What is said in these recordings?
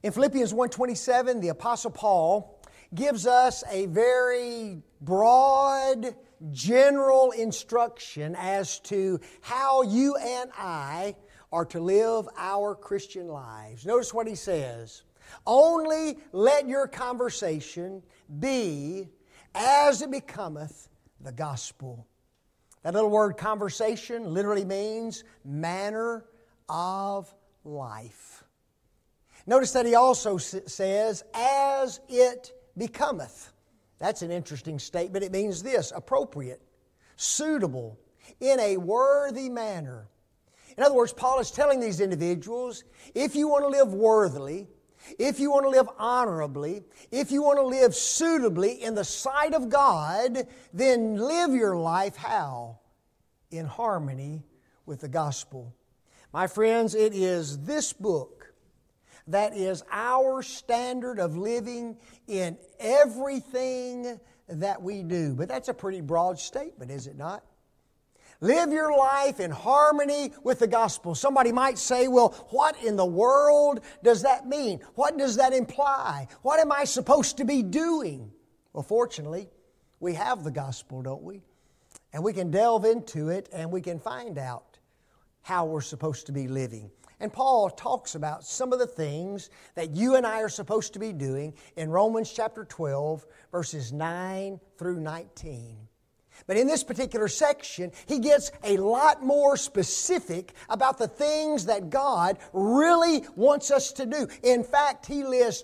In Philippians 1:27, the Apostle Paul gives us a very broad, general instruction as to how you and I are to live our Christian lives. Notice what he says. Only let your conversation be as it becometh the gospel. That little word conversation literally means manner of life. Notice that he also says, as it becometh. That's an interesting statement. It means this: appropriate, suitable, in a worthy manner. In other words, Paul is telling these individuals, if you want to live worthily, if you want to live honorably, if you want to live suitably in the sight of God, then live your life how? In harmony with the gospel. My friends, it is this book that is our standard of living in everything that we do. But that's a pretty broad statement, is it not? Live your life in harmony with the gospel. Somebody might say, well, what in the world does that mean? What does that imply? What am I supposed to be doing? Well, fortunately, we have the gospel, don't we? And we can delve into it and we can find out how we're supposed to be living. And Paul talks about some of the things that you and I are supposed to be doing in Romans chapter 12, verses 9 through 19. But in this particular section, he gets a lot more specific about the things that God really wants us to do. In fact, he lists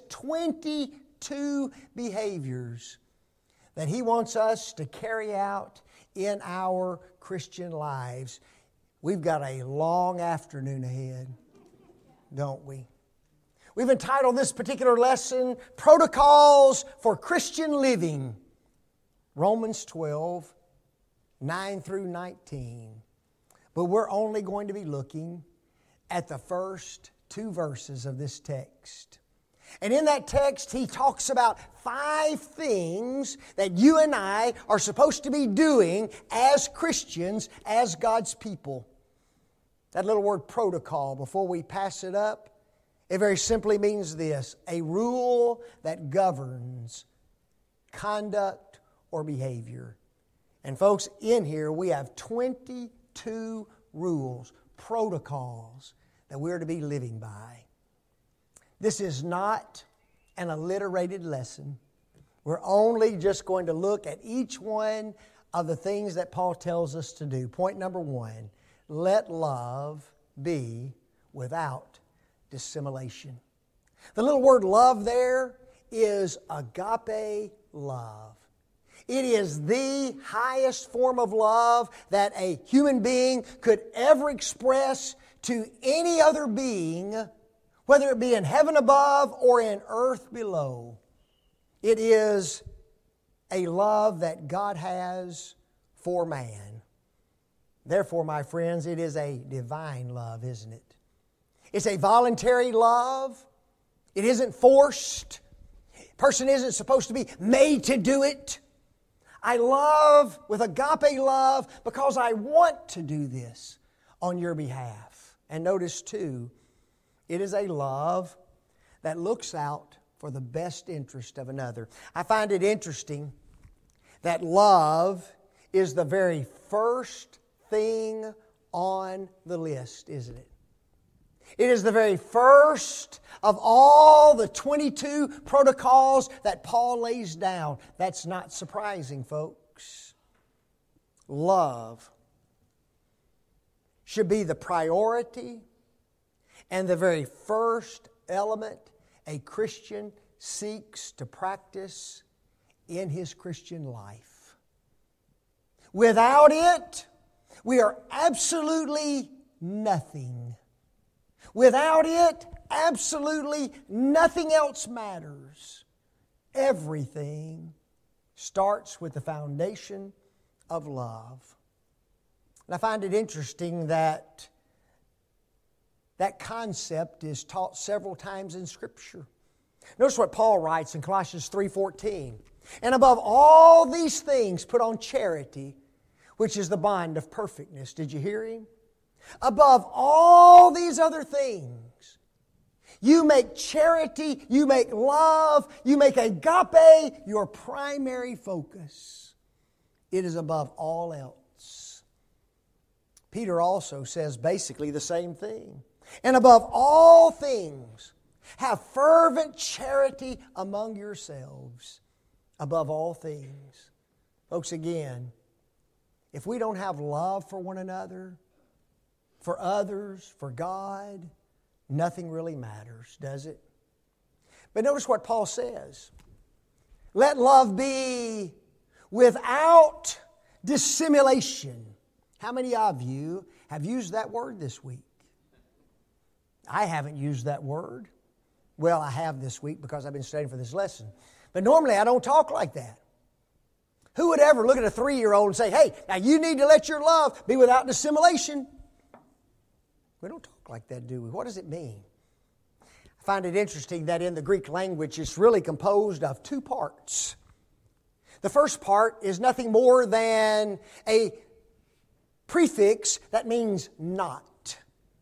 22 behaviors that he wants us to carry out in our Christian lives. We've got a long afternoon ahead, don't we? We've entitled this particular lesson, Protocols for Christian Living. Romans 12, 9 through 19. But we're only going to be looking at the first 2 verses of this text. And in that text, he talks about 5 things that you and I are supposed to be doing as Christians, as God's people. That little word protocol, before we pass it up, it very simply means this: a rule that governs conduct or behavior. And folks, in here we have 22 rules, protocols that we're to be living by. This is not an alliterated lesson. We're only just going to look at each one of the things that Paul tells us to do. Point number 1, let love be without dissimulation. The little word love there is agape love. It is the highest form of love that a human being could ever express to any other being, whether it be in heaven above or in earth below. It is a love that God has for man. Therefore, my friends, it is a divine love, isn't it? It's a voluntary love. It isn't forced. A person isn't supposed to be made to do it. I love with agape love because I want to do this on your behalf. And notice too, it is a love that looks out for the best interest of another. I find it interesting that love is the very first thing on the list, isn't it? It is the very first of all the 22 protocols that Paul lays down. That's not surprising, folks. Love should be the priority and the very first element a Christian seeks to practice in his Christian life. Without it, we are absolutely nothing. Without it, absolutely nothing else matters. Everything starts with the foundation of love. And I find it interesting that that concept is taught several times in Scripture. Notice what Paul writes in Colossians 3:14. And above all these things, put on charity, which is the bond of perfectness. Did you hear him? Above all these other things, You make charity, you make love, you make agape your primary focus. It is above all else. Peter also says basically the same thing. And above all things, have fervent charity among yourselves. Above all things. Folks, again, if we don't have love for one another, for others, for God, nothing really matters, does it? But notice what Paul says. Let love be without dissimulation. How many of you have used that word this week? I haven't used that word. Well, I have this week because I've been studying for this lesson. But normally I don't talk like that. Who would ever look at a 3-year-old and say, hey, now you need to let your love be without dissimulation? We don't talk like that, do we? What does it mean? I find it interesting that in the Greek language it's really composed of 2 parts. The first part is nothing more than a prefix that means not.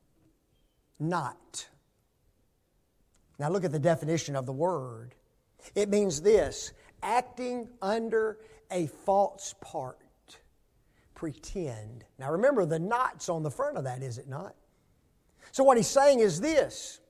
Not. Now look at the definition of the word. It means this: acting under a false part. Pretend. Now remember, the not's on the front of that, is it not? So what he's saying is this: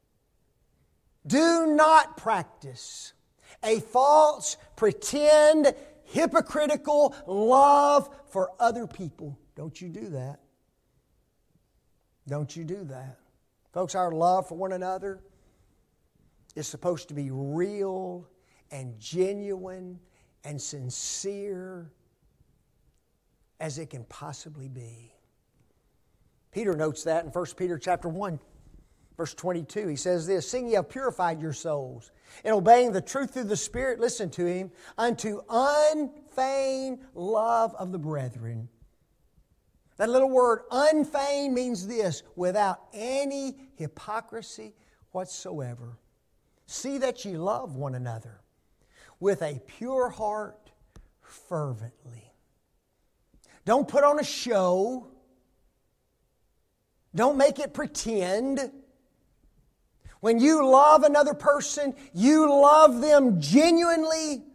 do not practice a false, pretend, hypocritical love for other people. Don't you do that. Don't you do that. Folks, our love for one another is supposed to be real and genuine and sincere as it can possibly be. Peter notes that in 1 Peter chapter 1, verse 22. He says this: seeing ye have purified your souls in obeying the truth through the Spirit, listen to him, unto unfeigned love of the brethren. That little word unfeigned means this: without any hypocrisy whatsoever. See that ye love one another with a pure heart fervently. Don't put on a show. Don't make it pretend. When you love another person, you love them genuinely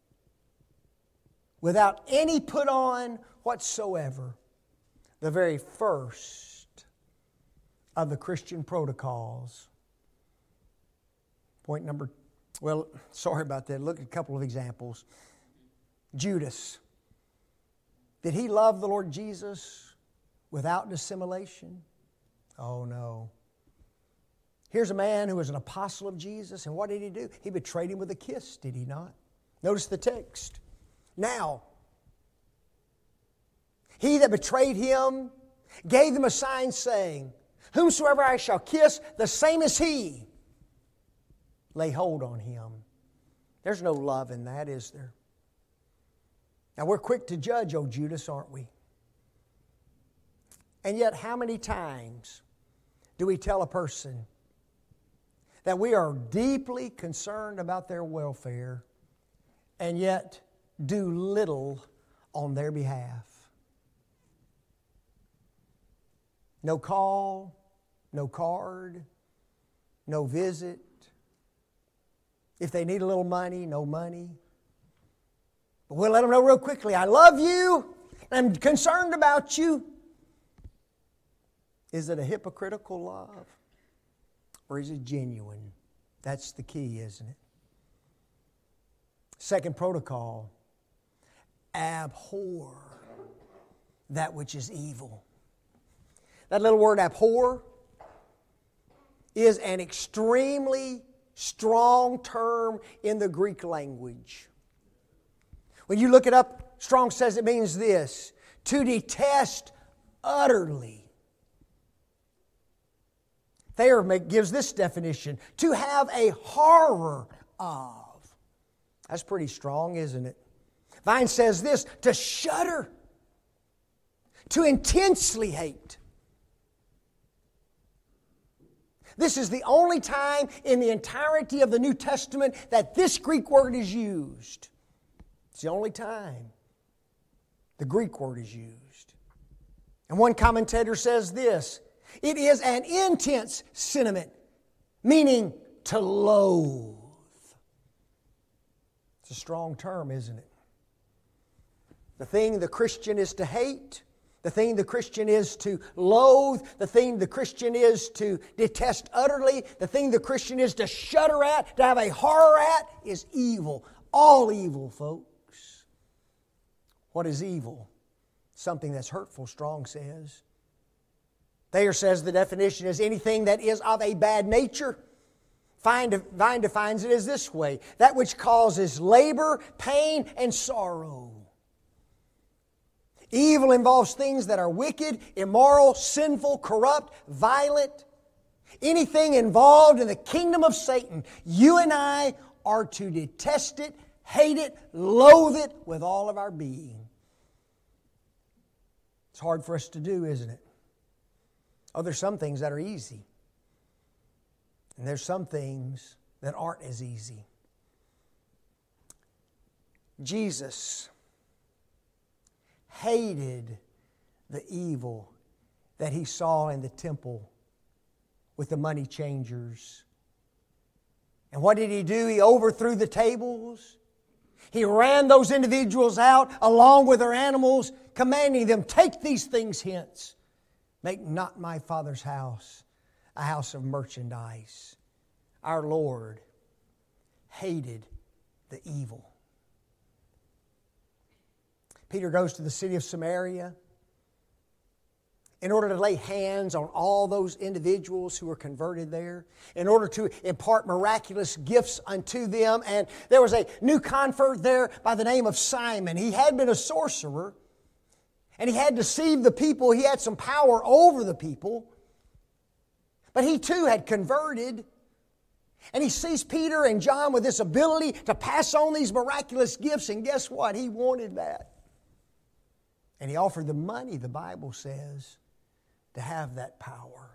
without any put on whatsoever. The very first of the Christian protocols. Point number, well, sorry about that. Look at a couple of examples. Judas. Did he love the Lord Jesus without dissimulation? Oh, no. Here's a man who was an apostle of Jesus, and what did he do? He betrayed him with a kiss, did he not? Notice the text. Now, he that betrayed him gave them a sign saying, whomsoever I shall kiss, the same is he. Lay hold on him. There's no love in that, is there? Now, we're quick to judge, oh Judas, aren't we? And yet, how many times do we tell a person that we are deeply concerned about their welfare and yet do little on their behalf? No call, no card, no visit. If they need a little money, no money. But we'll let them know real quickly, I love you, I'm concerned about you. Is it a hypocritical love? Or is it genuine? That's the key, isn't it? Second protocol, abhor that which is evil. That little word abhor is an extremely strong term in the Greek language. When you look it up, Strong says it means this: to detest utterly. Thayer gives this definition: to have a horror of. That's pretty strong, isn't it? Vine says this: to shudder, to intensely hate. This is the only time in the entirety of the New Testament that this Greek word is used. It's the only time the Greek word is used. And one commentator says this: it is an intense sentiment meaning to loathe. It's a strong term, isn't it? The thing the Christian is to hate, the thing the Christian is to loathe, the thing the Christian is to detest utterly, the thing the Christian is to shudder at, to have a horror at, is evil. All evil, folks. What is evil? Something that's hurtful, Strong says. Thayer says the definition is anything that is of a bad nature. Vine defines it as this way: that which causes labor, pain, and sorrow. Evil involves things that are wicked, immoral, sinful, corrupt, violent. Anything involved in the kingdom of Satan, you and I are to detest it, hate it, loathe it with all of our being. It's hard for us to do, isn't it? Oh, there's some things that are easy. And there's some things that aren't as easy. Jesus hated the evil that He saw in the temple with the money changers. And what did He do? He overthrew the tables. He ran those individuals out along with their animals, commanding them, "Take these things hence. Make not my Father's house a house of merchandise." Our Lord hated the evil. Peter goes to the city of Samaria in order to lay hands on all those individuals who were converted there, in order to impart miraculous gifts unto them. And there was a new convert there by the name of Simon. He had been a sorcerer, and he had deceived the people. He had some power over the people. But he too had converted. And he sees Peter and John with this ability to pass on these miraculous gifts. And guess what? He wanted that. And he offered them money, the Bible says, to have that power.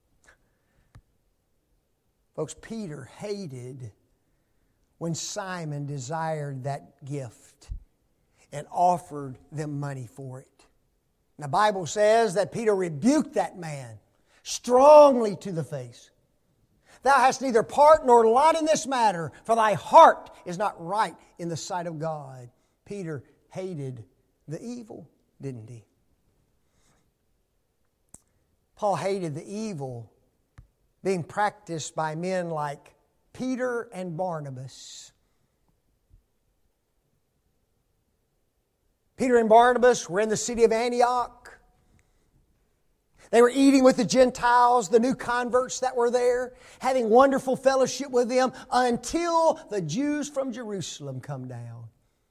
Folks, Peter hated when Simon desired that gift and offered them money for it. And the Bible says that Peter rebuked that man strongly to the face. "Thou hast neither part nor lot in this matter, for thy heart is not right in the sight of God." Peter hated the evil, didn't he? Paul hated the evil being practiced by men like Peter and Barnabas. Peter and Barnabas were in the city of Antioch. They were eating with the Gentiles, the new converts that were there, having wonderful fellowship with them until the Jews from Jerusalem come down.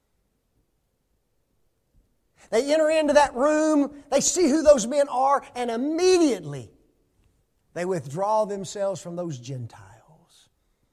They enter into that room, they see who those men are, and immediately they withdraw themselves from those Gentiles.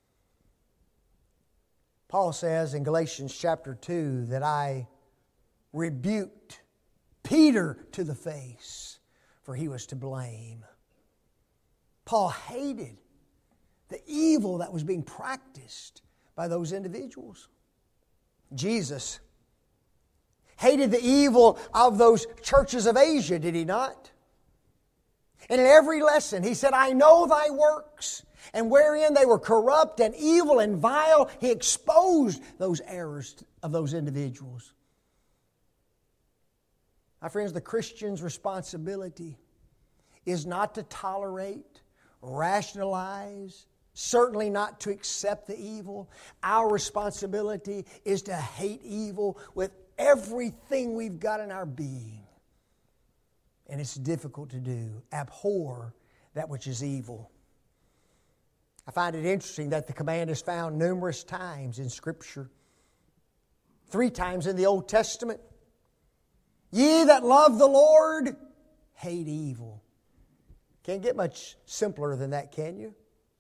Paul says in Galatians chapter 2 that I rebuked Peter to the face, for he was to blame. Paul hated the evil that was being practiced by those individuals. Jesus hated the evil of those churches of Asia, did he not? And in every lesson, he said, "I know thy works, and wherein they were corrupt and evil and vile." He exposed those errors of those individuals. My friends, the Christian's responsibility is not to tolerate, rationalize, certainly not to accept the evil. Our responsibility is to hate evil with everything we've got in our being. And it's difficult to do. Abhor that which is evil. I find it interesting that the command is found numerous times in Scripture. 3 times in the Old Testament. Ye that love the Lord, hate evil. Can't get much simpler than that, can you?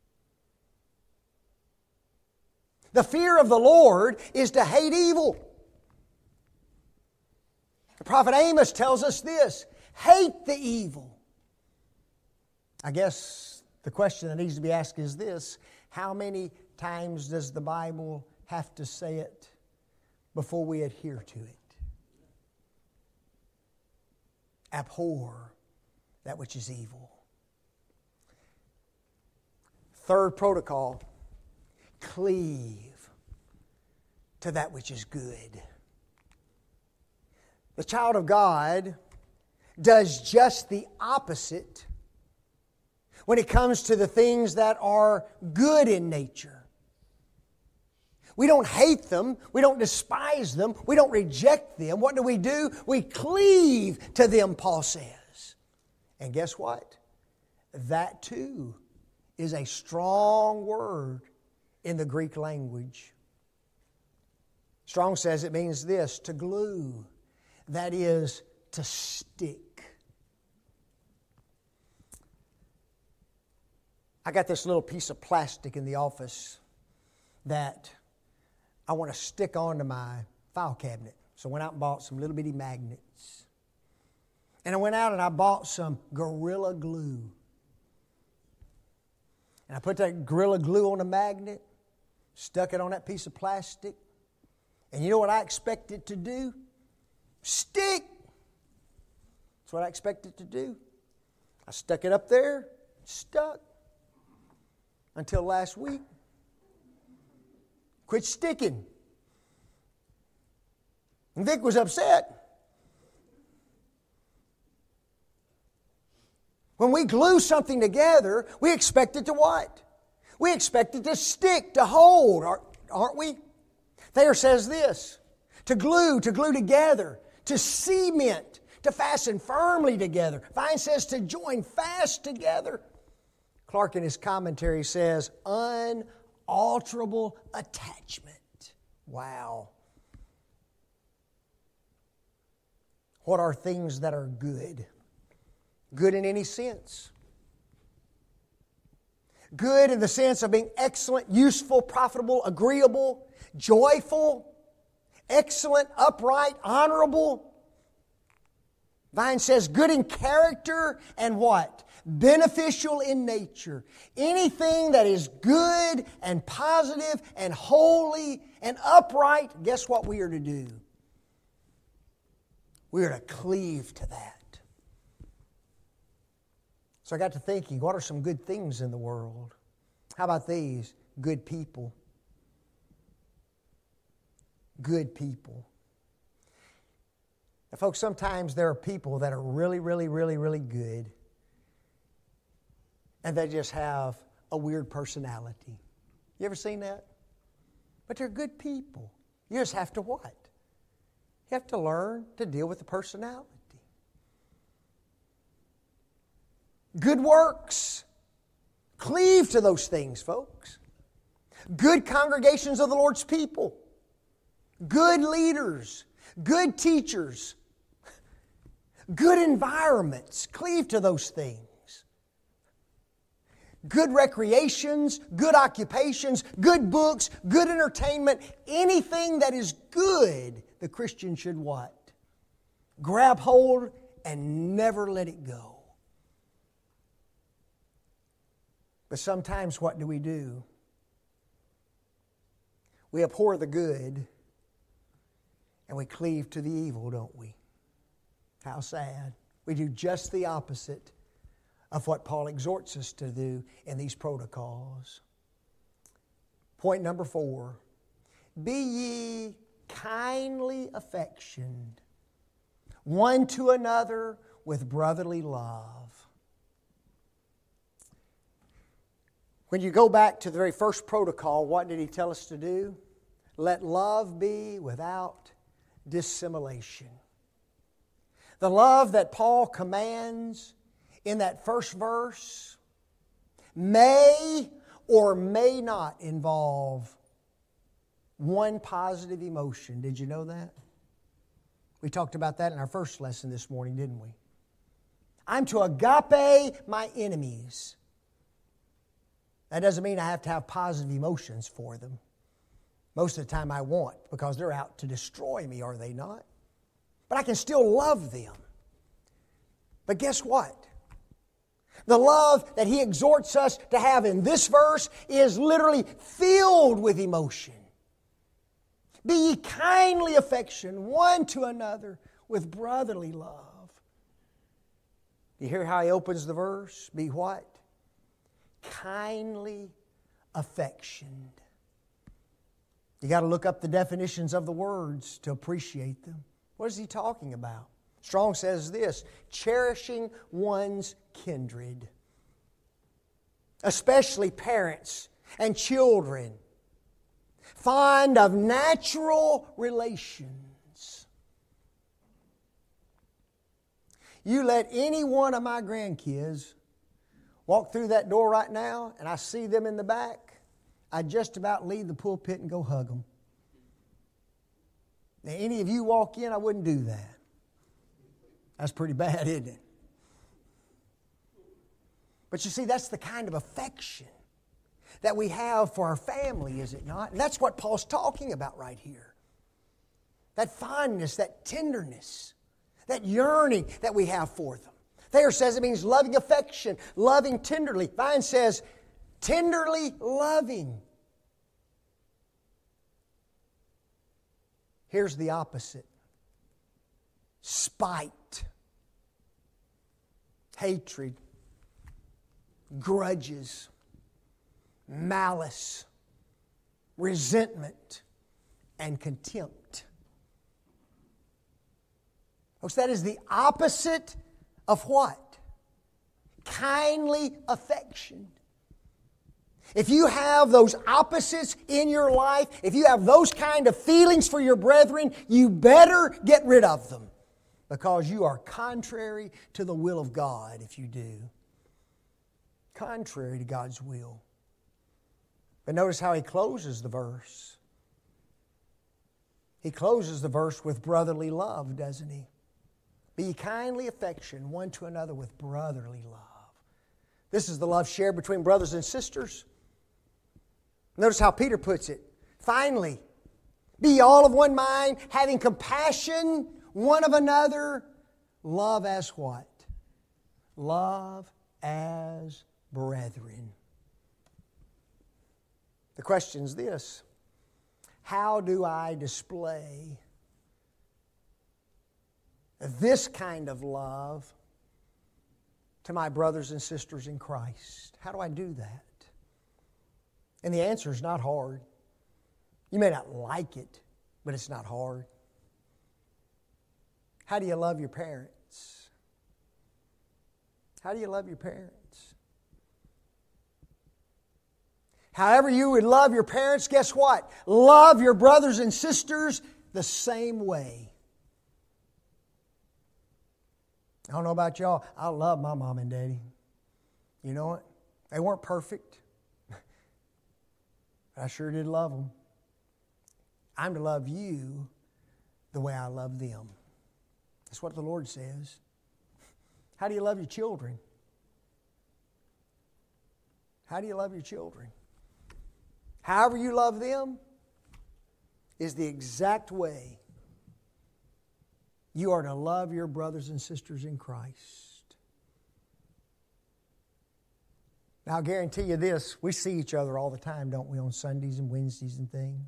The fear of the Lord is to hate evil. The prophet Amos tells us this: hate the evil. I guess the question that needs to be asked is this: how many times does the Bible have to say it before we adhere to it? Abhor that which is evil. Third protocol, cleave to that which is good. The child of God does just the opposite when it comes to the things that are good in nature. We don't hate them. We don't despise them. We don't reject them. What do? We cleave to them, Paul says. And guess what? That too is a strong word in the Greek language. Strong says it means this, to glue. That is, to stick. I got this little piece of plastic in the office that I want to stick onto my file cabinet. So I went out and bought some little bitty magnets. And I went out and I bought some Gorilla Glue. And I put that Gorilla Glue on a magnet, stuck it on that piece of plastic. And you know what I expect it to do? Stick! That's what I expect it to do. I stuck it up there, stuck. Until last week. Quit sticking. And Vic was upset. When we glue something together, we expect it to what? We expect it to stick, to hold, aren't we? Thayer says this, to glue together, to cement, to fasten firmly together. Vine says to join fast together. Clark in his commentary says, unalterable attachment. Wow. What are things that are good? Good in any sense. Good in the sense of being excellent, useful, profitable, agreeable, joyful, excellent, upright, honorable. Vine says good in character and what? Beneficial in nature. Anything that is good and positive and holy and upright, guess what we are to do? We are to cleave to that. So I got to thinking, what are some good things in the world? How about these? Good people. Good people. Now, folks, sometimes there are people that are really, really, really, really good, and they just have a weird personality. You ever seen that? But they're good people. You just have to what? You have to learn to deal with the personality. Good works. Cleave to those things, folks. Good congregations of the Lord's people. Good leaders. Good teachers. Good environments. Cleave to those things. Good recreations, good occupations, good books, good entertainment, anything that is good, the Christian should what? Grab hold and never let it go. But sometimes what do? We abhor the good and we cleave to the evil, don't we? How sad. We do just the opposite of what Paul exhorts us to do in these protocols. Point number 4. Be ye kindly affectioned one to another with brotherly love. When you go back to the very first protocol, what did he tell us to do? Let love be without dissimulation. The love that Paul commands in that first verse may or may not involve one positive emotion. Did you know that? We talked about that in our first lesson this morning, didn't we? I'm to agape my enemies. That doesn't mean I have to have positive emotions for them. Most of the time I won't, because they're out to destroy me, are they not? But I can still love them. But guess what? The love that he exhorts us to have in this verse is literally filled with emotion. Be ye kindly affection one to another with brotherly love. You hear how he opens the verse? Be what? kindly affection. You got to look up the definitions of the words to appreciate them. What is he talking about? Strong says this: cherishing one's kindred, especially parents and children, fond of natural relations. You let any one of my grandkids walk through that door right now, and I see them in the back, I'd just about leave the pulpit and go hug them. Now, any of you walk in, I wouldn't do that. That's pretty bad, isn't it? But you see, that's the kind of affection that we have for our family, is it not? And that's what Paul's talking about right here. That fondness, that tenderness, that yearning that we have for them. Thayer says it means loving affection, loving tenderly. Vine says tenderly loving. Here's the opposite: spite, hatred, grudges, malice, resentment, and contempt. Folks, that is the opposite of what? Kindly affection. If you have those opposites in your life, if you have those kind of feelings for your brethren, you better get rid of them, because you are contrary to the will of God if you do. Contrary to God's will. But notice how he closes the verse. He closes the verse with brotherly love, doesn't he? Be kindly affection one to another with brotherly love. This is the love shared between brothers and sisters. Notice how Peter puts it. Finally, be all of one mind, having compassion one of another. Love as what? Love as brethren. The question is this: how do I display this kind of love to my brothers and sisters in Christ? How do I do that? And the answer is not hard. You may not like it, but it's not hard. How do you love your parents? How do you love your parents? However you would love your parents, guess what? Love your brothers and sisters the same way. I don't know about y'all. I love my mom and daddy. You know what? They weren't perfect. But I sure did love them. I'm to love you the way I love them. That's what the Lord says. How do you love your children? How do you love your children? However you love them is the exact way you are to love your brothers and sisters in Christ. Now, I'll guarantee you this. We see each other all the time, don't we, on Sundays and Wednesdays and things.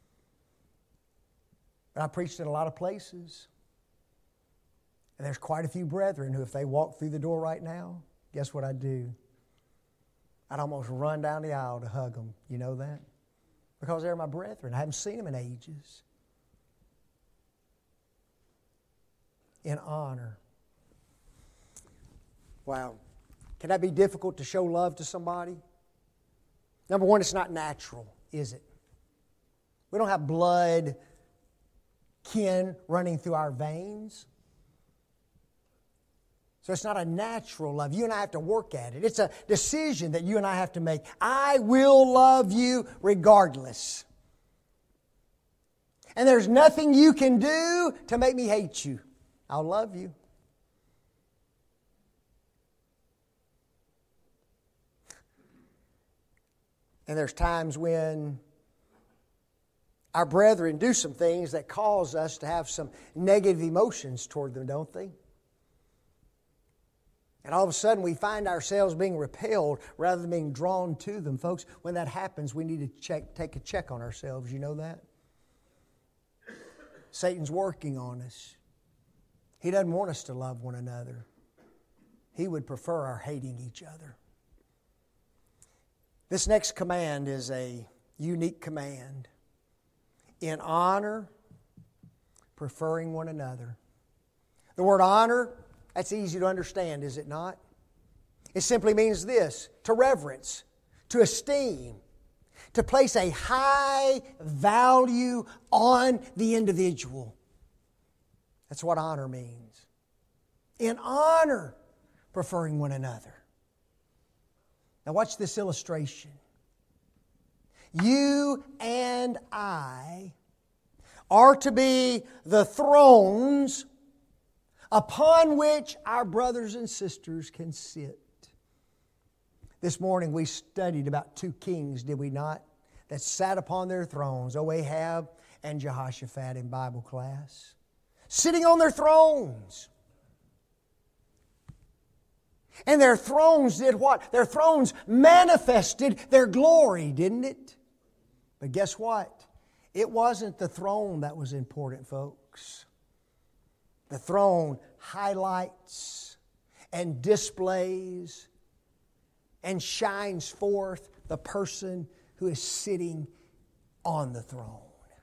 But I preached in a lot of places. And there's quite a few brethren who, if they walk through the door right now, guess what I'd do? I'd almost run down the aisle to hug them. You know that? Because they're my brethren. I haven't seen them in ages. In honor. Wow. Can that be difficult to show love to somebody? Number one, it's not natural, is it? We don't have blood kin running through our veins. So it's not a natural love. You and I have to work at it. It's a decision that you and I have to make. I will love you regardless. And there's nothing you can do to make me hate you. I'll love you. And there's times when our brethren do some things that cause us to have some negative emotions toward them, don't they? And all of a sudden we find ourselves being repelled rather than being drawn to them. Folks, when that happens, we need to take a check on ourselves. You know that? Satan's working on us. He doesn't want us to love one another. He would prefer our hating each other. This next command is a unique command. In honor, preferring one another. The word honor, that's easy to understand, is it not? It simply means this: to reverence, to esteem, to place a high value on the individual. That's what honor means. In honor, preferring one another. Now watch this illustration. You and I are to be the thrones upon which our brothers and sisters can sit. This morning we studied about two kings, did we not? That sat upon their thrones, Ahab and Jehoshaphat, in Bible class. Sitting on their thrones. And their thrones did what? Their thrones manifested their glory, didn't it? But guess what? It wasn't the throne that was important, folks. The throne highlights and displays and shines forth the person who is sitting on the throne.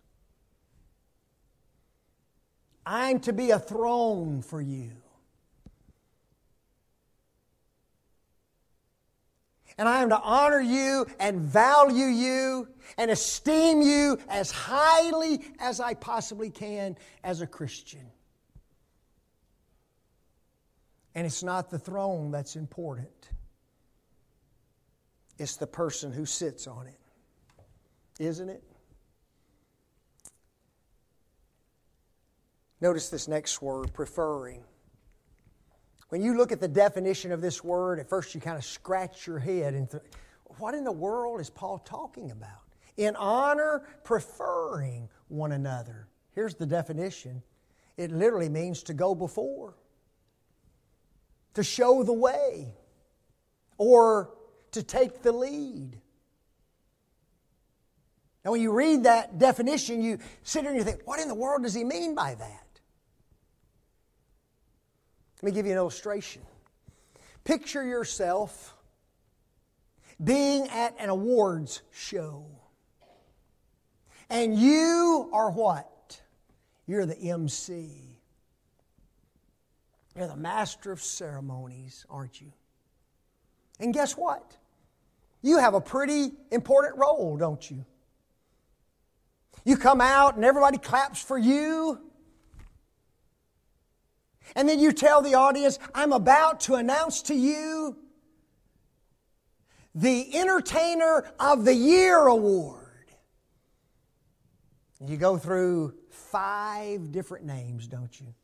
I'm to be a throne for you. And I am to honor you and value you and esteem you as highly as I possibly can as a Christian. And it's not the throne that's important. It's the person who sits on it. Isn't it? Notice this next word, preferring. When you look at the definition of this word, at first you kind of scratch your head and think, what in the world is Paul talking about? In honor, preferring one another. Here's the definition. It literally means to go before, to show the way, or to take the lead. Now when you read that definition, you sit there and you think, what in the world does he mean by that? Let me give you an illustration. Picture yourself being at an awards show. And you are what? You're the MC. You're the master of ceremonies, aren't you? And guess what? You have a pretty important role, don't you? You come out and everybody claps for you. And then you tell the audience, I'm about to announce to you the Entertainer of the Year award. You go through 5 different names, don't you?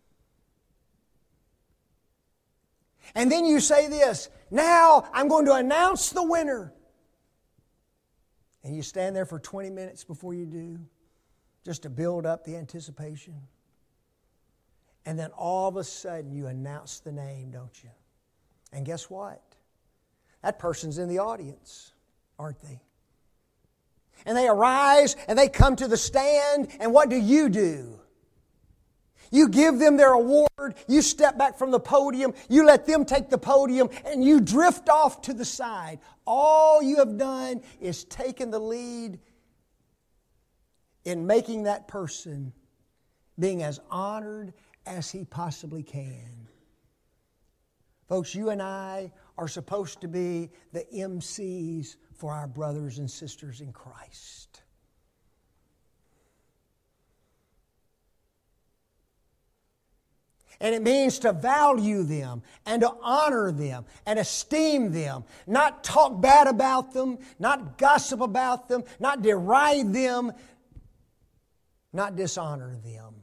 And then you say this, now I'm going to announce the winner. And you stand there for 20 minutes before you do, just to build up the anticipation. And then all of a sudden you announce the name, don't you? And guess what? That person's in the audience, aren't they? And they arise and they come to the stand, and what do? You give them their award, you step back from the podium, you let them take the podium, and you drift off to the side. All you have done is taken the lead in making that person being as honored as he possibly can. Folks, you and I are supposed to be the MCs for our brothers and sisters in Christ. And it means to value them and to honor them and esteem them. Not talk bad about them, not gossip about them, not deride them, not dishonor them.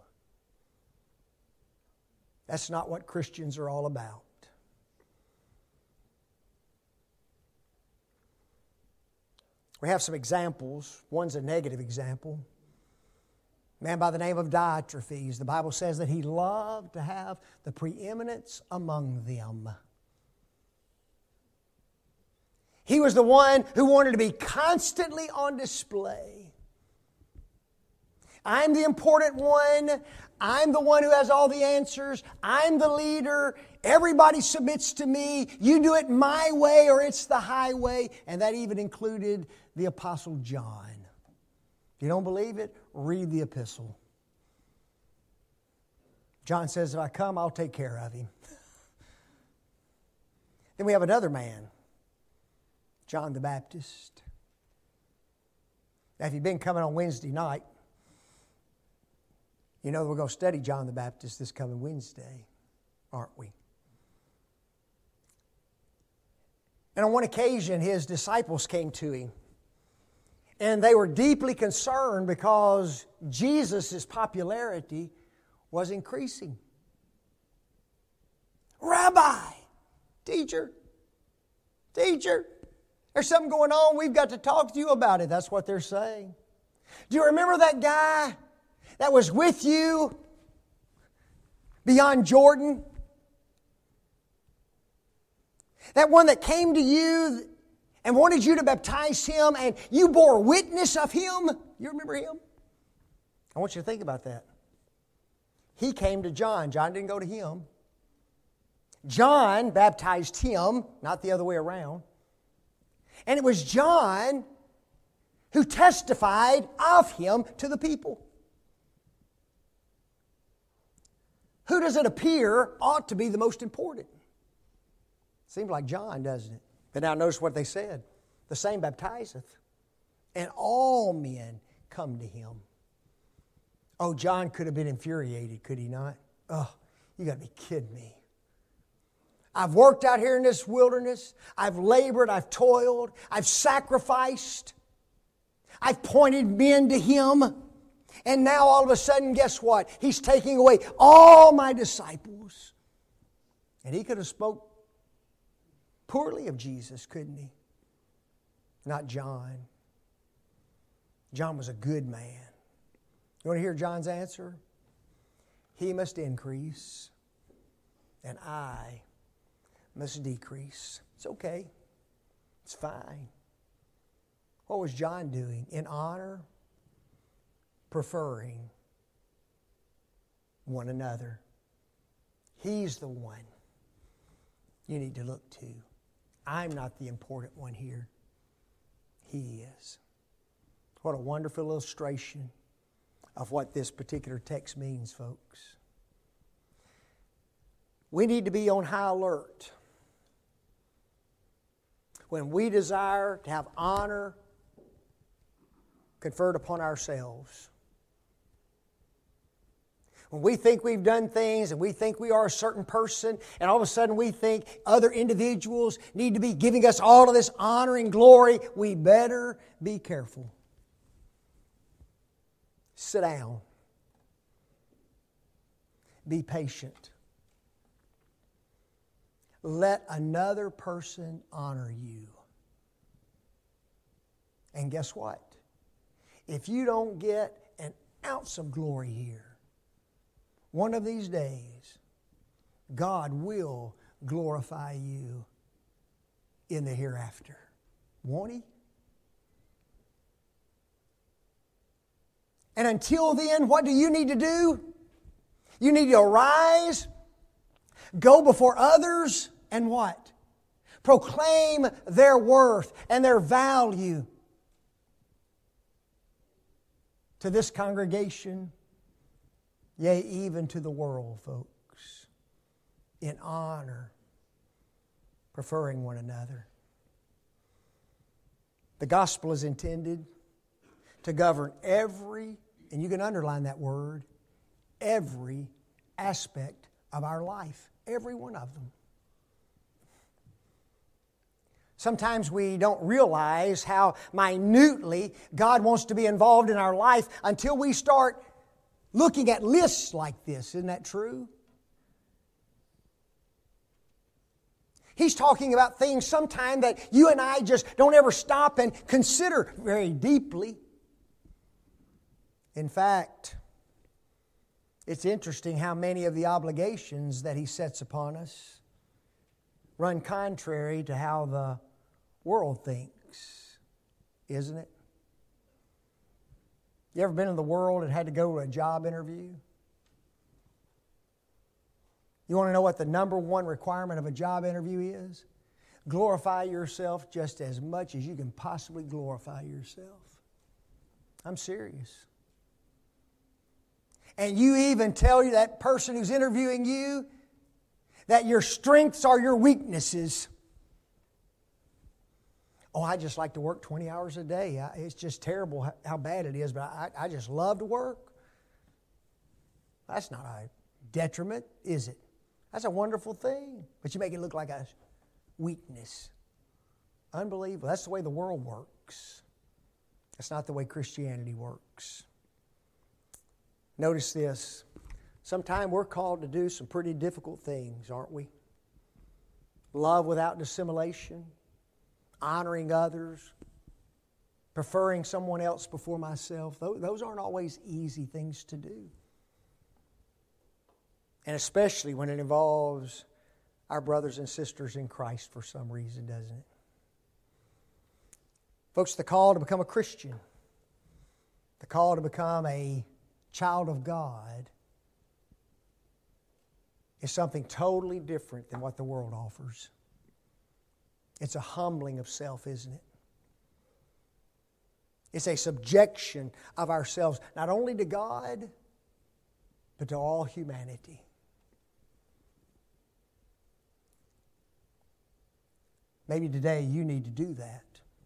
That's not what Christians are all about. We have some examples. One's a negative example. A man by the name of Diotrephes. The Bible says that he loved to have the preeminence among them. He was the one who wanted to be constantly on display. I'm the important one. I'm the one who has all the answers. I'm the leader. Everybody submits to me. You do it my way or it's the highway. And that even included the Apostle John. If you don't believe it, read the epistle. John says, if I come, I'll take care of him. Then we have another man, John the Baptist. Now, if you've been coming on Wednesday night, you know we're going to study John the Baptist this coming Wednesday, aren't we? And on one occasion, his disciples came to him. And they were deeply concerned because Jesus' popularity was increasing. Rabbi, teacher, there's something going on. We've got to talk to you about it. That's what they're saying. Do you remember that guy that was with you beyond Jordan? That one that came to you and wanted you to baptize him and you bore witness of him? You remember him? I want you to think about that. He came to John. John didn't go to him. John baptized him, not the other way around. And it was John who testified of him to the people. Who does it appear ought to be the most important? Seems like John, doesn't it? But now notice what they said. The same baptizeth, and all men come to him. Oh, John could have been infuriated, could he not? Oh, you got to be kidding me. I've worked out here in this wilderness. I've labored. I've toiled. I've sacrificed. I've pointed men to him. And now all of a sudden, guess what? He's taking away all my disciples. And he could have spoke poorly of Jesus, couldn't he? Not John. John was a good man. You want to hear John's answer? He must increase, and I must decrease. It's okay. It's fine. What was John doing? In honor, preferring one another. He's the one you need to look to. I'm not the important one here. He is. What a wonderful illustration of what this particular text means, folks. We need to be on high alert when we desire to have honor conferred upon ourselves. When we think we've done things and we think we are a certain person, and all of a sudden we think other individuals need to be giving us all of this honor and glory, we better be careful. Sit down. Be patient. Let another person honor you. And guess what? If you don't get an ounce of glory here, one of these days, God will glorify you in the hereafter. Won't He? And until then, what do you need to do? You need to arise, go before others, and what? Proclaim their worth and their value to this congregation, yea, even to the world, folks, in honor, preferring one another. The gospel is intended to govern every, and you can underline that word, every aspect of our life. Every one of them. Sometimes we don't realize how minutely God wants to be involved in our life until we start looking at lists like this. Isn't that true? He's talking about things sometimes that you and I just don't ever stop and consider very deeply. In fact, it's interesting how many of the obligations that He sets upon us run contrary to how the world thinks, isn't it? You ever been in the world and had to go to a job interview? You want to know what the number one requirement of a job interview is? Glorify yourself just as much as you can possibly glorify yourself. I'm serious. And you even tell that person who's interviewing you that your strengths are your weaknesses. Oh, I just like to work 20 hours a day. It's just terrible how bad it is, but I just love to work. That's not a detriment, is it? That's a wonderful thing. But you make it look like a weakness. Unbelievable. That's the way the world works. That's not the way Christianity works. Notice this. Sometimes we're called to do some pretty difficult things, aren't we? Love without dissimulation, honoring others, preferring someone else before myself. Those aren't always easy things to do. And especially when it involves our brothers and sisters in Christ for some reason, doesn't it? Folks, the call to become a Christian, the call to become a child of God is something totally different than what the world offers. It's a humbling of self, isn't it? It's a subjection of ourselves, not only to God, but to all humanity. Maybe today you need to do that.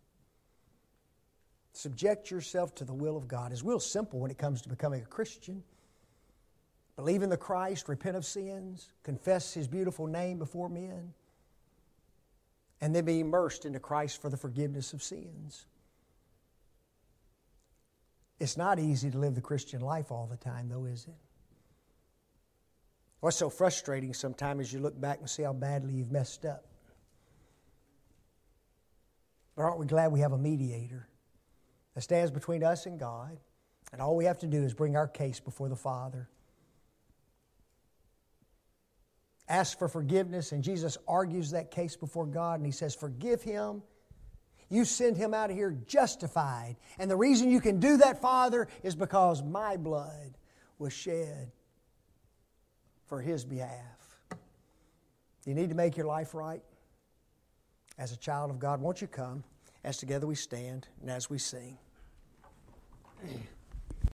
Subject yourself to the will of God. It's real simple when it comes to becoming a Christian. Believe in the Christ, repent of sins, confess His beautiful name before men, and then be immersed into Christ for the forgiveness of sins. It's not easy to live the Christian life all the time, though, is it? What's so frustrating sometimes is you look back and see how badly you've messed up. But aren't we glad we have a mediator that stands between us and God, and all we have to do is bring our case before the Father. Ask for forgiveness, and Jesus argues that case before God, and He says, forgive him. You send him out of here justified. And the reason you can do that, Father, is because my blood was shed for his behalf. You need to make your life right as a child of God. Won't you come as together we stand and as we sing?